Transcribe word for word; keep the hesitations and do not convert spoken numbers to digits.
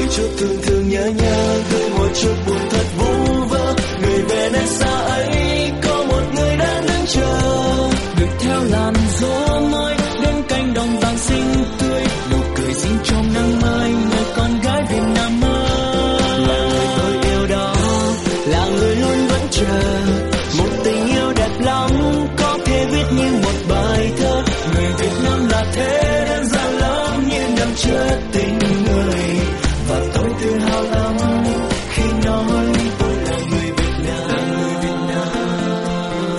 chút thương thương nhớ nhớ, gửi một chút buồn thật vu vơ. Người về nơi xa ấy có một người đang đứng chờ, được theo làn gió mới đến cánh đồng vàng xinh tươi, nụ cười xinh trong nắng mai, người con gái Việt Nam ơi. Là người tôi yêu đó, là người luôn vẫn chờ, một tình yêu đẹp lắm có thể viết như một